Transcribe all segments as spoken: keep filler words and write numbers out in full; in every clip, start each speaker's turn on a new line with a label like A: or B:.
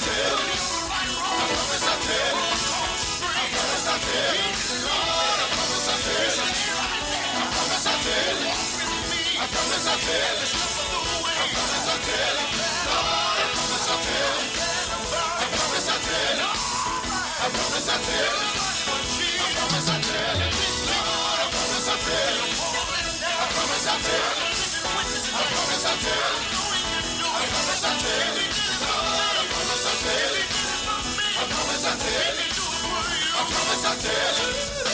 A: tell you. I promise I tell you. I promise I tell you. Lord, I promise I tell you. I promise I tell you. I promise I tell you. I promise I tell you. Lord, I promise I tell you. I promise I tell you. I promise I tell you. I promise I tell you. Lord, I promise I tell you. I promise I tell you. I promise I tell you. I promise I tell you. Lord, I promise I tell you. I promise I tell you. I promise I tell you.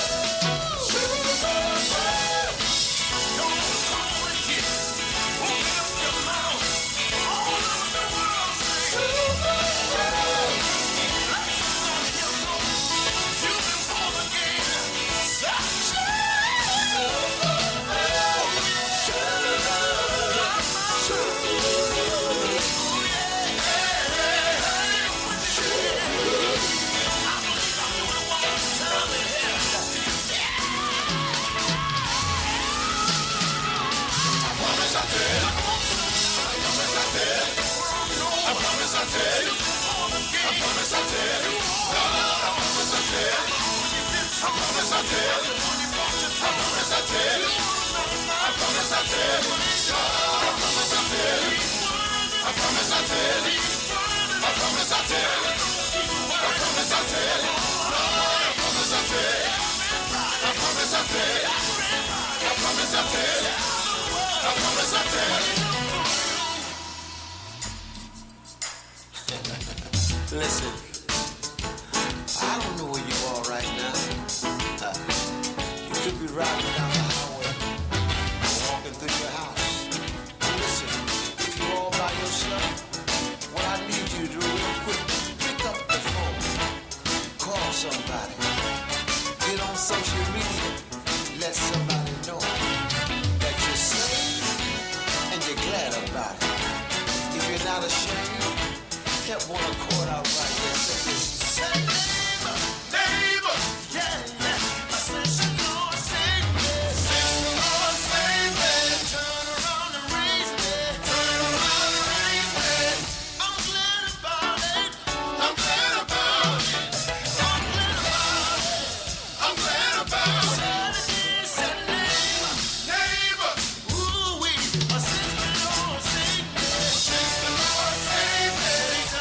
A: Open up your mouth. All over the world, say, you've been born again. I promise I tell you. I promise I tell you. I promise I tell you. I promise I tell you. I promise I tell you. I promise I tell you. I promise I tell you. I promise I tell you. I promise I tell you. I promise I tell you. I promise I tell you. I promise I tell you. I promise I tell you. I promise I tell you.
B: Listen, I don't know where you are right now. Uh, you could be riding down the highway or walking through your house. Listen, if you're all by yourself, what I need you to do real quick, pick up the phone, call somebody, get on social media, let somebody know that you're saved and you're glad about it. If you're not ashamed, get one accord out right here. Say, neighbor, neighbor, yeah, yeah. I said, Lord, save me. Lord, save me. Turn around and raise me. Turn around and raise me. I'm glad about it. I'm glad about it. I'm glad about it. I'm glad about it. Said neighbor, neighbor, ooh wee. I said, Lord, save me. Lord, save me.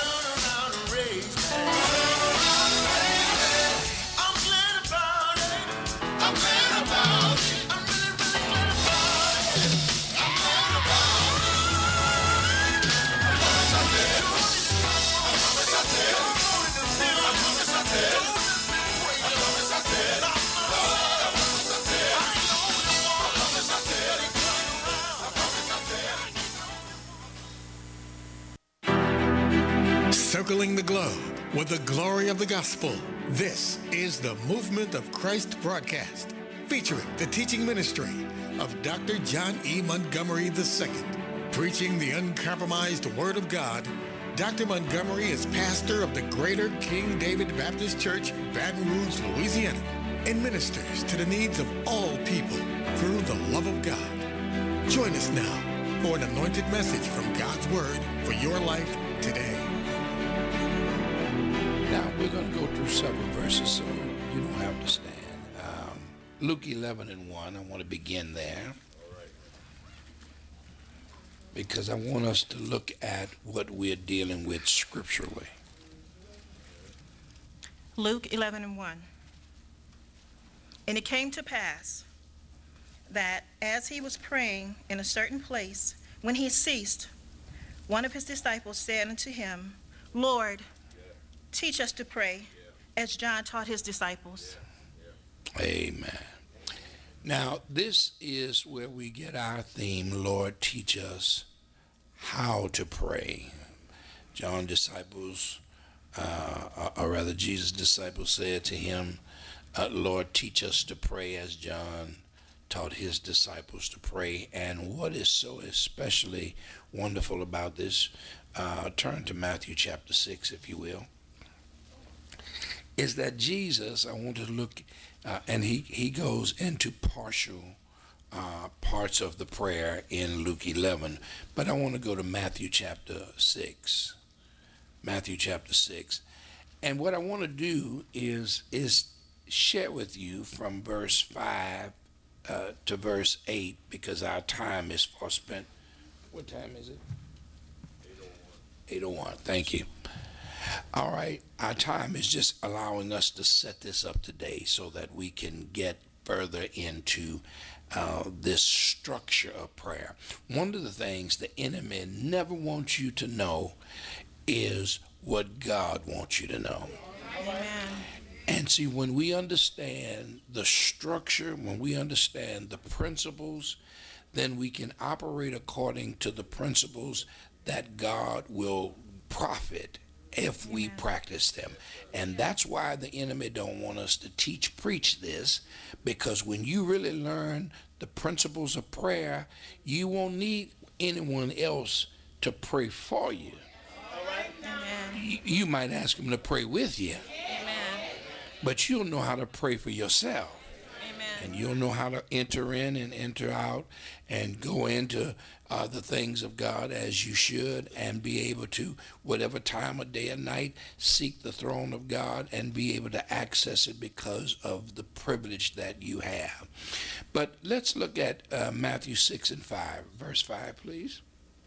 C: Circling the globe with the glory of the gospel. This is the Movement of Christ broadcast, featuring the teaching ministry of Doctor John E. Montgomery the Second. Preaching the uncompromised Word of God, Doctor Montgomery is pastor of the Greater King David Baptist Church, Baton Rouge, Louisiana, and ministers to the needs of all people through the love of God. Join us now for an anointed message from God's Word for your life today.
D: Now, we're going to go through several verses, so you don't have to stand. Um, Luke eleven and one, I want to begin there. Because I want us to look at what we're dealing with scripturally.
E: Luke eleven and one. And it came to pass that as he was praying in a certain place, when he ceased, one of his disciples said unto him, Lord, teach us to pray, as John taught his disciples.
D: Amen. Now, this is where we get our theme, Lord, teach us how to pray. John's disciples, uh, or rather Jesus' disciples said to him, uh, Lord, teach us to pray as John taught his disciples to pray. And what is so especially wonderful about this, uh, turn to Matthew chapter six, if you will, is that Jesus, I want to look, uh, and he, he goes into partial uh, parts of the prayer in Luke eleven, but I want to go to Matthew chapter six. Matthew chapter six. And what I want to do is is share with you from verse five uh, to verse eight, because our time is far spent. What time is it? eight oh one. Thank you. All right. Our time is just allowing us to set this up today so that we can get further into uh, this structure of prayer. One of the things the enemy never wants you to know is what God wants you to know.
E: Amen.
D: And see, when we understand the structure, when we understand the principles, then we can operate according to the principles that God will profit if we
E: Amen.
D: practice them. And that's why the enemy don't want us to teach, preach this, because when you really learn the principles of prayer, you won't need anyone else to pray for you.
E: Amen.
D: You, you might ask him to pray with you,
E: Amen.
D: but you'll know how to pray for yourself.
E: Amen.
D: And you'll know how to enter in and enter out and go into uh, the things of God as you should, and be able to, whatever time of day or night, seek the throne of God and be able to access it because of the privilege that you have. But let's look at uh, Matthew six and five. Verse five, please.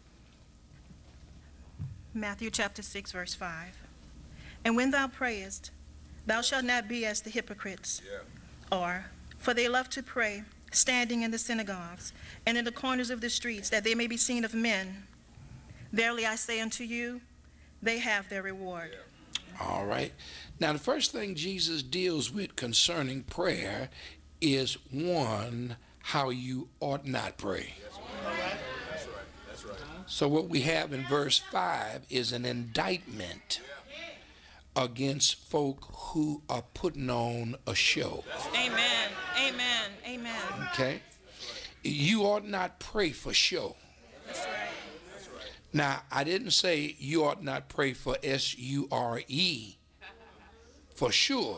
E: Matthew chapter six, verse five. And when thou prayest, thou shalt not be as the hypocrites are, for they love to pray, standing in the synagogues and in the corners of the streets, that they may be seen of men. Verily I say unto you, they have their reward.
D: All right. Now, the first thing Jesus deals with concerning prayer is, one, how you ought not pray. So what we have in verse five is an indictment against folk who are putting on a show.
E: Amen. Amen. Amen.
D: Okay? You ought not pray for show.
E: That's right.
D: Now, I didn't say you ought not pray for S U R E, for sure.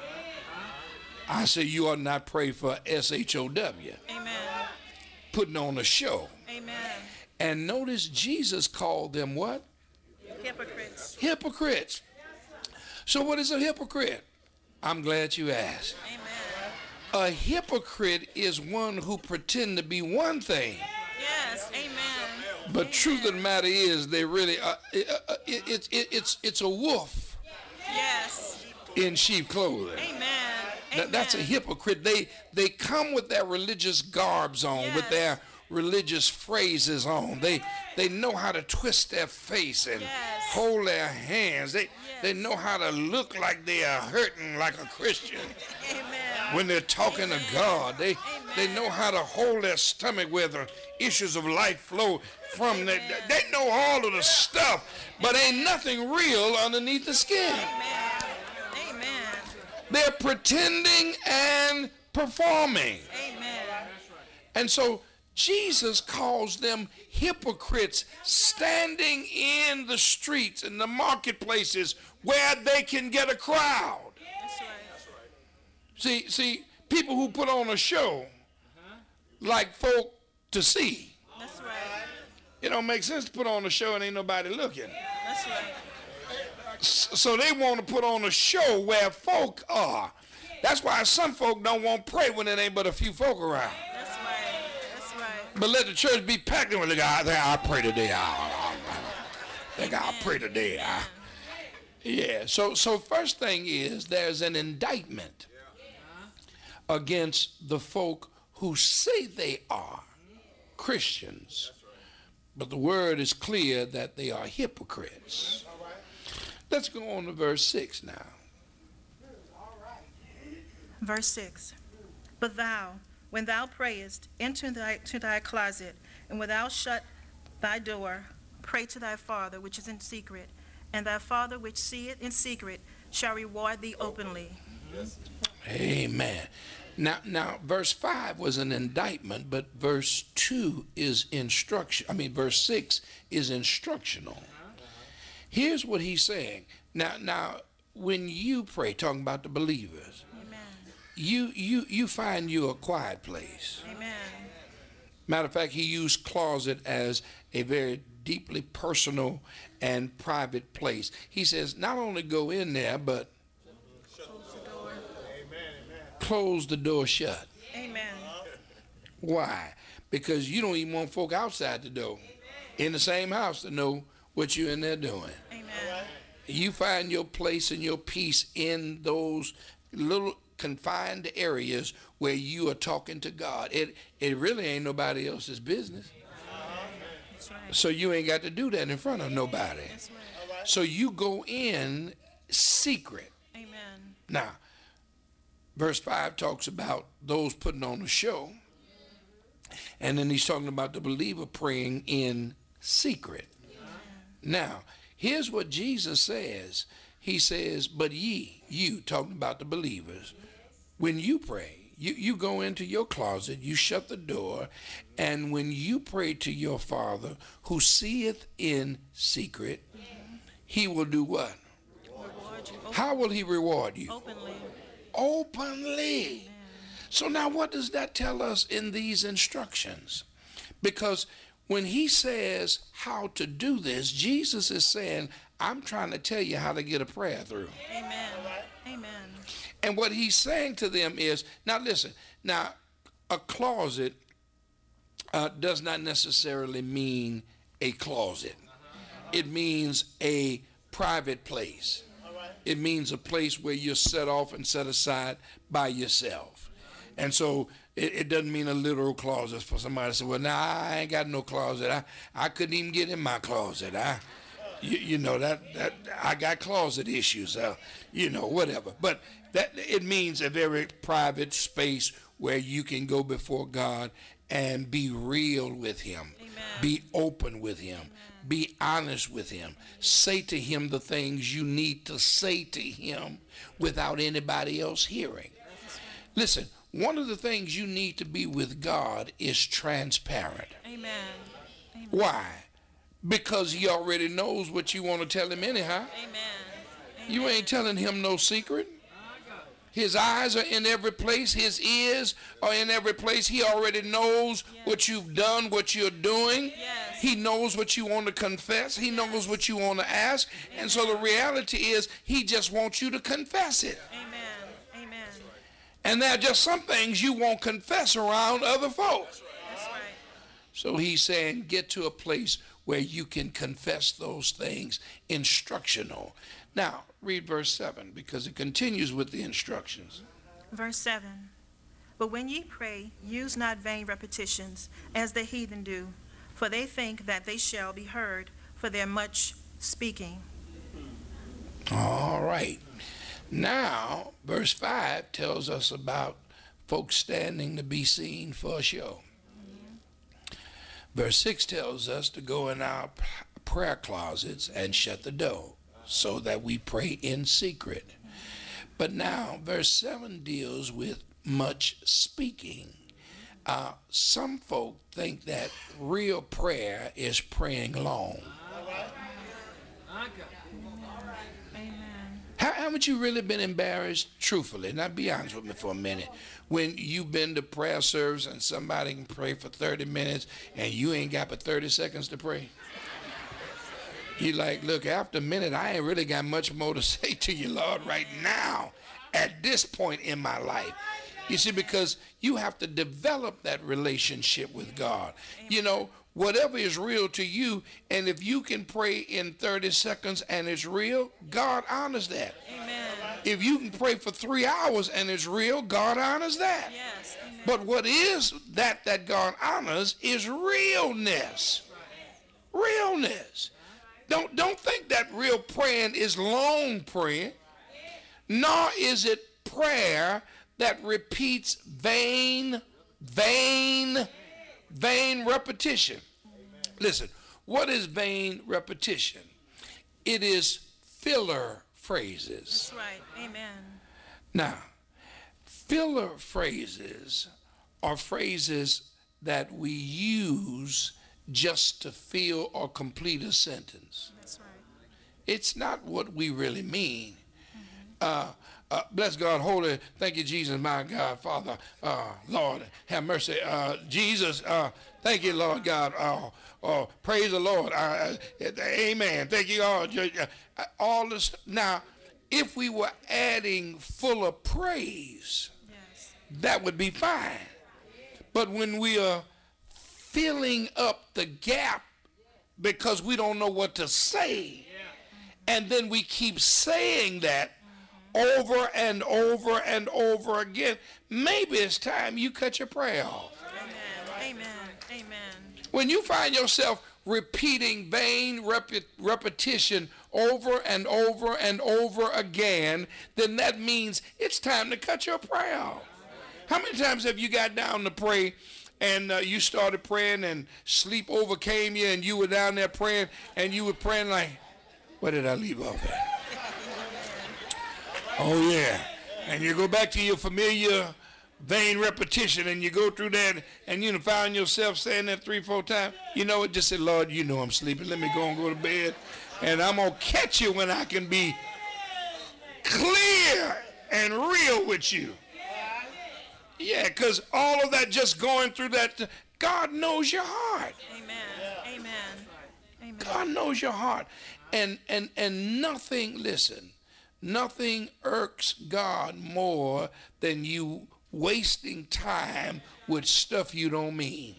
D: I say you ought not pray for S H O W,
E: Amen.
D: putting on a show.
E: Amen.
D: And notice Jesus called them what?
E: Hypocrites.
D: Hypocrites. So what is a hypocrite? I'm glad you asked.
E: Amen.
D: A hypocrite is one who pretend to be one thing,
E: Yes. Amen.
D: but truth of the matter is they really uh, it, uh, it, it, it, it's it's a wolf
E: Yes.
D: in sheep clothing.
E: Amen.
D: That, that's a hypocrite. They they come with their religious garbs on,
E: Yes.
D: with their religious phrases on. They they know how to twist their face and
E: Yes.
D: hold their hands. They they
E: Yes.
D: know how to look like they are hurting like a Christian
E: Amen.
D: when they're talking
E: Amen.
D: to God. They they
E: Amen.
D: know how to hold their stomach where the issues of life flow from. They,
E: Amen.
D: they know all of the stuff, but ain't nothing real underneath the skin.
E: Amen. Amen.
D: They're pretending and performing.
E: Amen.
D: And so Jesus calls them hypocrites, standing in the streets and the marketplaces where they can get a crowd.
E: That's right.
D: See, see, people who put on a show like folk to see.
E: That's right.
D: It don't make sense to put on a show and ain't nobody looking.
E: That's right.
D: S- So they want to put on a show where folk are. That's why some folk don't want to pray when there ain't but a few folk around.
E: That's right. That's right.
D: But let the church be packed with the guy. I think I'll pray today. I, I, I think I'll pray today. I, yeah. So, so first thing is there's an indictment against the folk who say they are Christians, but the word is clear that they are hypocrites. Let's go on to verse six now.
E: Verse six. But thou, when thou prayest, enter thy, to thy closet, and when thou shut thy door, pray to thy Father which is in secret, and thy Father which seeth in secret shall reward thee openly.
D: Amen. Now, now, verse five was an indictment, but verse two is instruction. I mean, verse six is instructional. Here's what he's saying. Now, now, when you pray, talking about the believers,
E: Amen.
D: you you you find you a quiet place.
E: Amen.
D: Matter of fact, he used closet as a very deeply personal and private place. He says, not only go in there, but
E: Close the door.
D: close the door shut.
E: Amen.
D: Why? Because you don't even want folk outside the door in the same house to know what you're in there doing.
E: Amen.
D: You find your place and your peace in those little confined areas where you are talking to God. It it really ain't nobody else's business.
E: That's right.
D: So you ain't got to do that in front of nobody.
E: That's right.
D: So you go in secret.
E: Amen.
D: Now, verse five talks about those putting on a show. And then he's talking about the believer praying in secret. Now, here's what Jesus says. He says, but ye, you, talking about the believers, when you pray, you, you go into your closet, you shut the door, and when you pray to your Father who seeth in secret, he will do what?
E: Reward you. Open,
D: How will he reward you?
E: openly.
D: Openly. So now what does that tell us in these instructions? Because when he says how to do this, Jesus is saying, I'm trying to tell you how to get a prayer through.
E: Amen. Amen.
D: And what he's saying to them is, now listen, now a closet uh, does not necessarily mean a closet. It means a private place. It means a place where you're set off and set aside by yourself. And so it, it doesn't mean a literal closet for somebody to say, well, now I ain't got no closet. I, I couldn't even get in my closet. I, you, you know, that, that I got closet issues, uh, you know, whatever. But that it means a very private space where you can go before God and be real with him.
E: Amen.
D: Be open with him.
E: Amen.
D: Be honest with him. Say to him the things you need to say to him without anybody else hearing. Listen, one of the things you need to be with God is transparent.
E: Amen. Amen.
D: Why? Because he already knows what you want to tell him anyhow.
E: Amen.
D: You ain't telling him no secret. His eyes are in every place. His ears are in every place. He already knows
E: Yes.
D: what you've done, what you're doing.
E: Yes.
D: He knows what you want to confess. He knows what you want to ask. And so the reality is he just wants you to confess it.
E: Amen. Amen.
D: And there are just some things you won't confess around other folks.
E: That's right.
D: So he's saying get to a place where you can confess those things, instructional. Now, read verse seven because it continues with the instructions.
E: Verse seven. But when ye pray, use not vain repetitions, as the heathen do, for they think that they shall be heard for their much speaking.
D: All right. Now, verse five tells us about folks standing to be seen for a show. Verse six tells us to go in our p- prayer closets and shut the door so that we pray in secret. But now, verse seven deals with much speaking. Uh, some folk think that real prayer is praying long.
E: Amen.
D: How, haven't you really been embarrassed, truthfully? Now, be honest with me for a minute. When you've been to prayer service and somebody can pray for thirty minutes and you ain't got but thirty seconds to pray. You like, look, after a minute, I ain't really got much more to say to you, Lord, right now, at this point in my life. You see, because you have to develop that relationship with God. You know, whatever is real to you, and if you can pray in thirty seconds and it's real, God honors that.
E: Amen.
D: If you can pray for three hours and it's real, God honors that.
E: Yes. Amen.
D: But what is that that God honors is realness. Realness. Don't, don't think that real praying is long praying, nor is it prayer that repeats vain, vain, vain repetition. Listen, what is vain repetition? It is filler phrases.
E: That's right. Amen.
D: Now, filler phrases are phrases that we use just to fill or complete a sentence.
E: That's right.
D: It's not what we really mean. Uh, uh, bless God, holy, thank you, Jesus, my God, Father, uh, Lord, have mercy. Uh, Jesus, uh, thank you, Lord God. Uh, uh, praise the Lord. Uh, uh, amen. Thank you, all. Uh, all this. Now, if we were adding full of praise,
E: Yes.
D: that would be fine. But when we are filling up the gap because we don't know what to say, and then we keep saying that over and over and over again, maybe it's time you cut your prayer off.
E: Amen. Amen. Amen.
D: When you find yourself repeating vain rep- repetition over and over and over again, then that means it's time to cut your prayer off. How many times have you got down to pray and uh, you started praying and sleep overcame you and you were down there praying and you were praying like, where did I leave off at? Oh, yeah. And you go back to your familiar vain repetition and you go through that and you find yourself saying that three, four times. You know what? Just say, Lord, you know I'm sleeping. Let me go and go to bed. And I'm going to catch you when I can be clear and real with you. Yeah, because all of that just going through that, God knows your heart.
E: Amen. Amen. Amen.
D: God knows your heart. And, and, and nothing, listen, nothing irks God more than you wasting time with stuff you don't mean.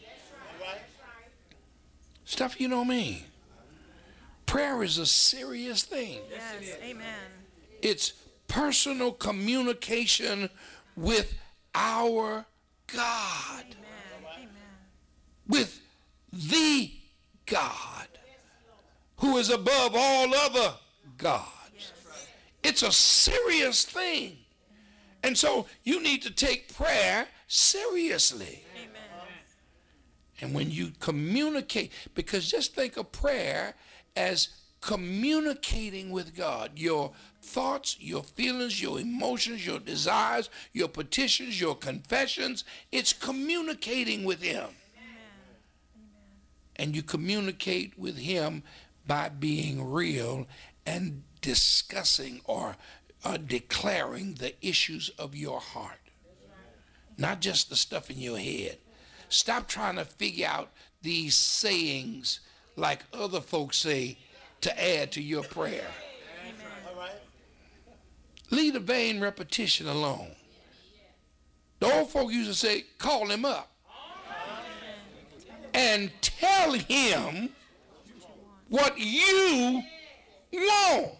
D: Stuff you don't mean. Prayer is a serious thing.
E: Yes. Amen.
D: It's personal communication with our God.
E: Amen. Amen.
D: With the God who is above all other gods. It's a serious thing. And so you need to take prayer seriously.
E: Amen.
D: And when you communicate, because just think of prayer as communicating with God. Your thoughts, your feelings, your emotions, your desires, your petitions, your confessions, it's communicating with him. And you communicate with him by being real and discussing or uh, declaring the issues of your heart. Not just the stuff in your head. Stop trying to figure out these sayings like other folks say to add to your prayer. Leave the vain repetition alone. The old folk used to say, call him up and tell him what you want.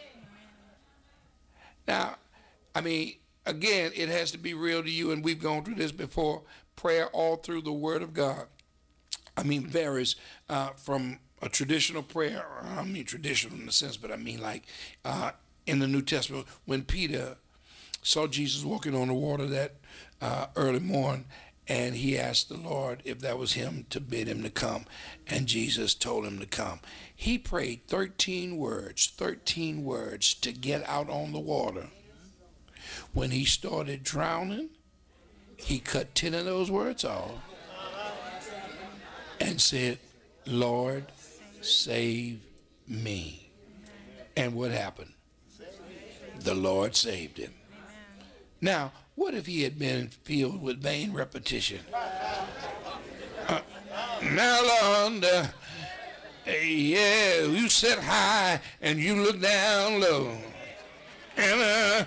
D: Now, I mean, again, it has to be real to you, and we've gone through this before. Prayer all through the Word of God, I mean, varies uh, from a traditional prayer. I mean, traditional in the sense, but I mean like uh, in the New Testament, when Peter saw Jesus walking on the water that uh, early morning, and he asked the Lord if that was him to bid him to come, and Jesus told him to come. He prayed thirteen words, thirteen words to get out on the water. When he started drowning, he cut ten of those words off and said, Lord, save me. And what happened? The Lord saved him. Now, what if he had been filled with vain repetition? Uh, now, Lord, uh, yeah, you sit high and you look down low. And, uh,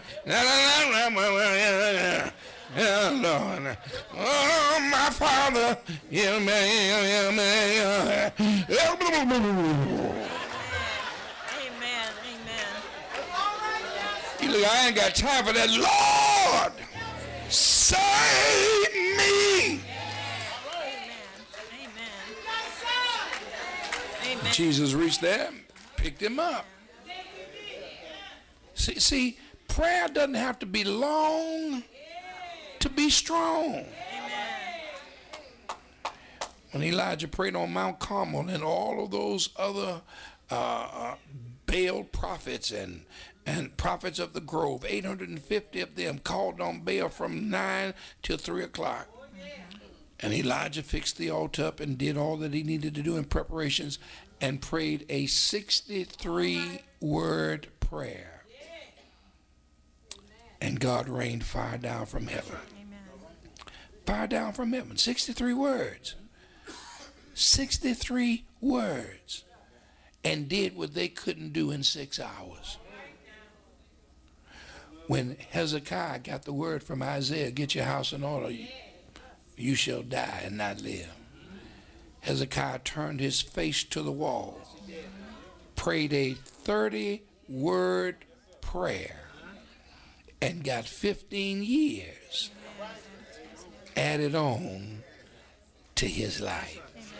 D: oh, Lord, oh, my Father, yeah, man, yeah, man.
E: Amen. Amen.
D: You look, I ain't got time for that. Lord, save me.
E: Amen. Amen.
D: Jesus reached there, picked him up. See, see, prayer doesn't have to be long to be strong. When Elijah prayed on Mount Carmel and all of those other uh, Baal prophets and and prophets of the grove, eight hundred fifty of them called on Baal from nine till three o'clock. And Elijah fixed the altar up and did all that he needed to do in preparations and prayed a sixty-three word prayer. and God rained fire down from heaven.
E: Amen.
D: Fire down from heaven. sixty-three words. sixty-three words. And did what they couldn't do in six hours. When Hezekiah got the word from Isaiah, get your house in order, you, you shall die and not live. Hezekiah turned his face to the wall, prayed a thirty-word prayer, and got fifteen years added on to his life.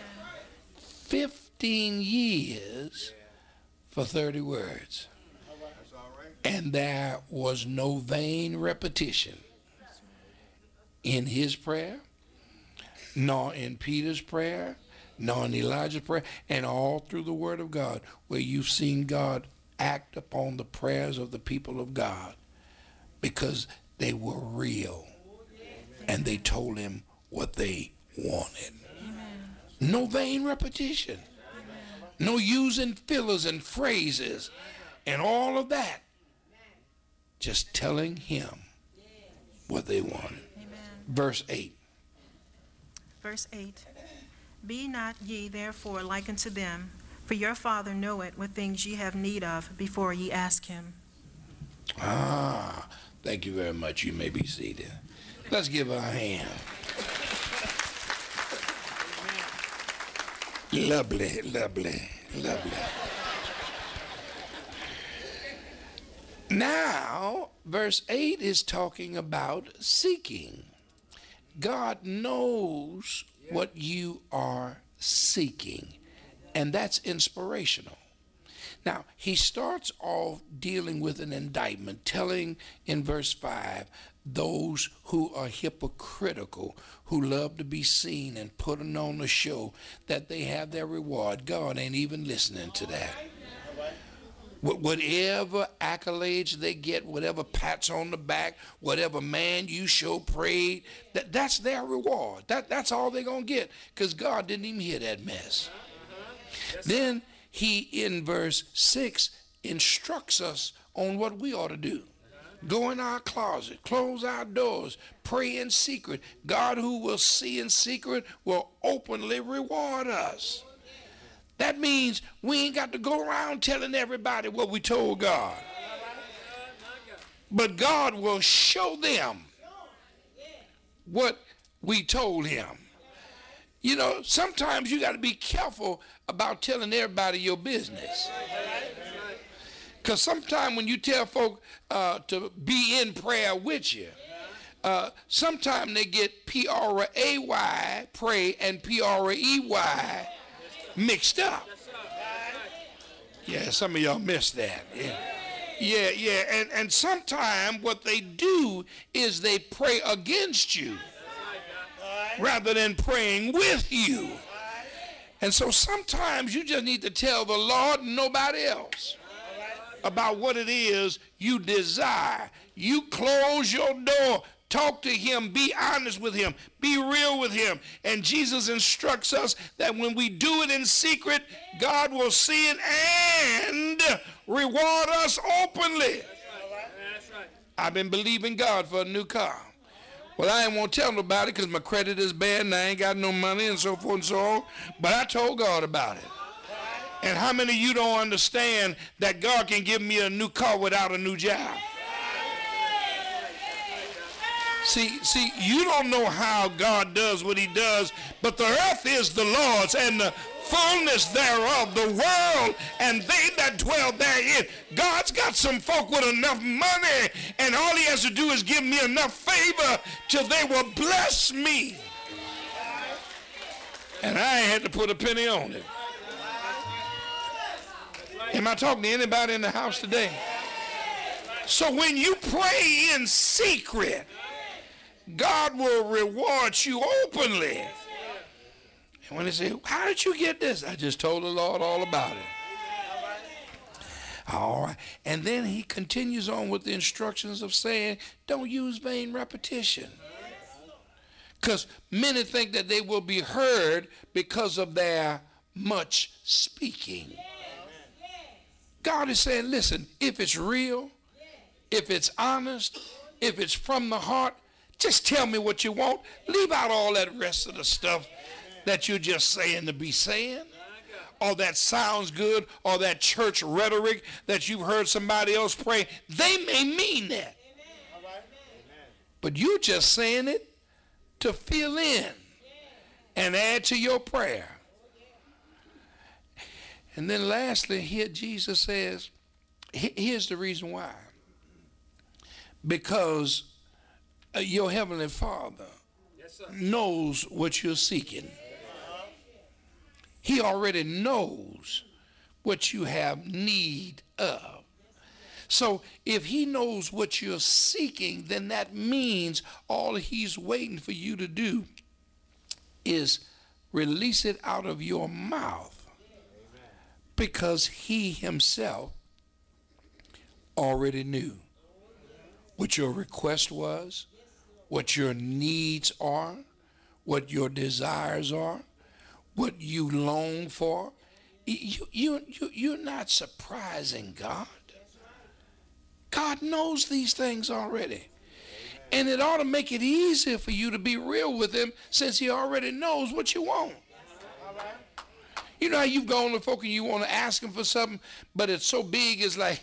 D: fifteen years for thirty words. And there was no vain repetition in his prayer, nor in Peter's prayer, nor in Elijah's prayer, and all through the Word of God, where you've seen God act upon the prayers of the people of God because they were real and they told him what they wanted. No vain repetition. No using fillers and phrases and all of that. Just telling him what they wanted.
E: Amen.
D: Verse eight.
E: Verse eight. Be not ye therefore like unto them, for your Father knoweth what things ye have need of before ye ask him.
D: Ah, thank you very much. You may be seated. Let's give her a hand. Lovely, lovely, lovely. Now, verse eight is talking about seeking. God knows what you are seeking, and that's inspirational. Now, he starts off dealing with an indictment, telling in verse five, those who are hypocritical, who love to be seen and putting on the show, that they have their reward. God ain't even listening to that. Whatever accolades they get, whatever pats on the back, whatever man you show prayed, that, that's their reward. That, that's all they're going to get, because God didn't even hear that mess. Then he, in verse six, instructs us on what we ought to do. Go in our closet, close our doors, pray in secret. God, who will see in secret, will openly reward us. That means we ain't got to go around telling everybody what we told God. But God will show them what we told him. You know, sometimes you got to be careful about telling everybody your business. Because sometimes when you tell folk uh, to be in prayer with you, uh, sometimes they get P R A Y, pray, and P R E Y mixed up. Yeah, some of y'all missed that. Yeah, yeah, yeah. And, and sometimes what they do is they pray against you rather than praying with you. And so sometimes you just need to tell the Lord and nobody else about what it is you desire. You close your door. Talk to him. Be honest with him. Be real with him. And Jesus instructs us that when we do it in secret, God will see it and reward us openly. I've been believing God for a new car. Well, I ain't want to tell nobody because my credit is bad and I ain't got no money and so forth and so on. But I told God about it. And how many of you don't understand that God can give me a new car without a new job? See, see, you don't know how God does what he does, but the earth is the Lord's and the fullness thereof, the world and they that dwell therein. God's got some folk with enough money, and all he has to do is give me enough favor till they will bless me. And I ain't had to put a penny on it. Am I talking to anybody in the house today? So when you pray in secret, God will reward you openly. And when they say, how did you get this? I just told the Lord all about it. All right. And then he continues on with the instructions of saying, don't use vain repetition. Because many think that they will be heard because of their much speaking. God is saying, listen, if it's real, if it's honest, If it's from the heart, just tell me what you want. Leave out all that rest of the stuff that you're just saying to be saying, or that sounds good, or that church rhetoric that you've heard somebody else pray. They may mean that, but you're just saying it to fill in and add to your prayer. And then lastly, here Jesus says, here's the reason why. Because your heavenly Father yes, knows what you're seeking. He already knows what you have need of. So if he knows what you're seeking, then that means all he's waiting for you to do is release it out of your mouth, because he himself already knew what your request was, what your needs are, what your desires are, what you long for. You, you, you, you're not surprising God. God knows these things already. And it ought to make it easier for you to be real with him, since he already knows what you want. You know how you've gone to folk and you want to ask him for something, but it's so big, it's like,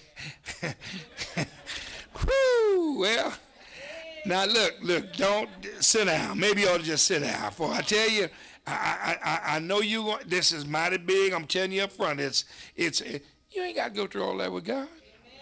D: whew, well, now look, look, don't sit down. Maybe you ought to just sit down. For I tell you, I, I, I know you. Want, this is mighty big. I'm telling you up front. It's, it's. It, you ain't got to go through all that with God.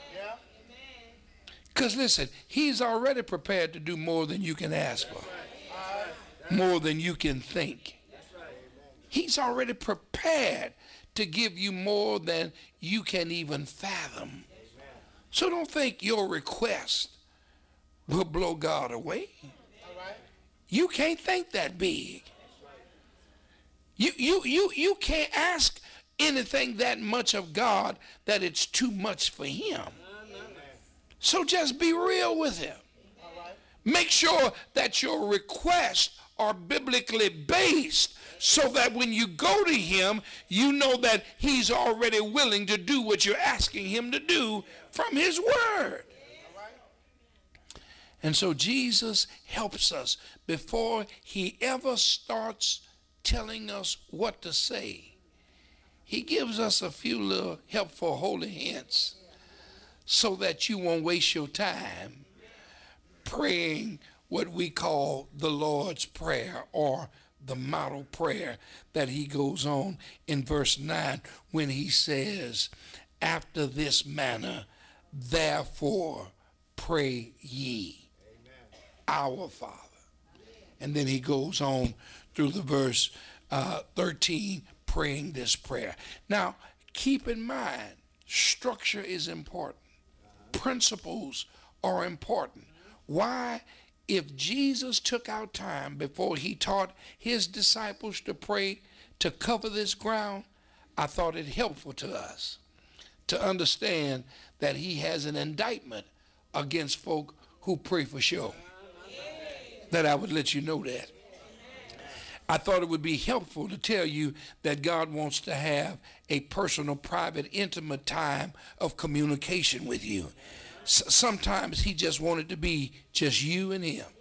D: Because listen, he's already prepared to do more than you can ask for, more than you can think. He's already prepared to give you more than you can even fathom. So don't think your request will blow God away. You can't think that big. You, you, you, you can't ask anything that much of God that it's too much for him. So just be real with him. Make sure that your requests are biblically based, so that when you go to him, you know that he's already willing to do what you're asking him to do from his word. And so Jesus helps us before he ever starts telling us what to say. He gives us a few little helpful holy hints so that you won't waste your time praying what we call the Lord's Prayer, or the model prayer that he goes on in verse nine when he says, after this manner, therefore pray ye, Amen. Our Father. And then he goes on through the verse uh, thirteen, praying this prayer. Now, keep in mind, structure is important. Principles are important. Why? If Jesus took out time before he taught his disciples to pray to cover this ground, I thought it helpful to us to understand that he has an indictment against folk who pray for show. That I would let you know that. I thought it would be helpful to tell you that God wants to have a personal, private, intimate time of communication with you. Sometimes he just wanted to be just you and him.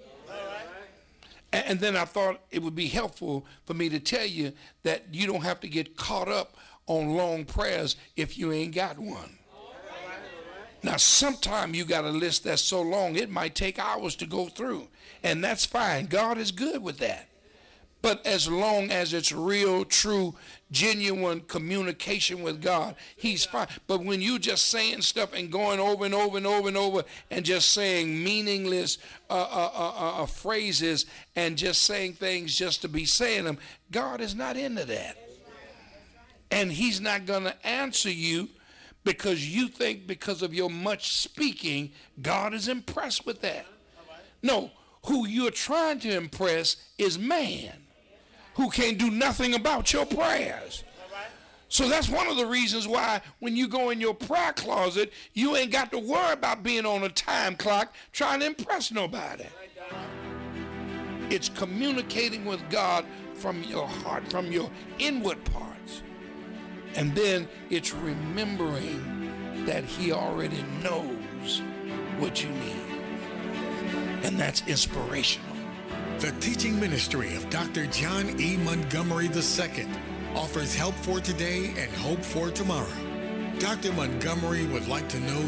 D: And then I thought it would be helpful for me to tell you that you don't have to get caught up on long prayers if you ain't got one. Now, sometimes you got a list that's so long it might take hours to go through, and that's fine. God is good with that. But as long as it's real, true, genuine communication with God, he's fine. But when you just saying stuff and going over and over and over and over and just saying meaningless uh, uh, uh, uh, phrases and just saying things just to be saying them, God is not into that. And he's not going to answer you because you think because of your much speaking, God is impressed with that. No, who you're trying to impress is man, who can't do nothing about your prayers. So that's one of the reasons why when you go in your prayer closet, you ain't got to worry about being on a time clock trying to impress nobody. It's communicating with God from your heart, from your inward parts. And then it's remembering that he already knows what you need. and that's inspirational.
C: The teaching ministry of Doctor John E. Montgomery the Second offers help for today and hope for tomorrow. Doctor Montgomery would like to know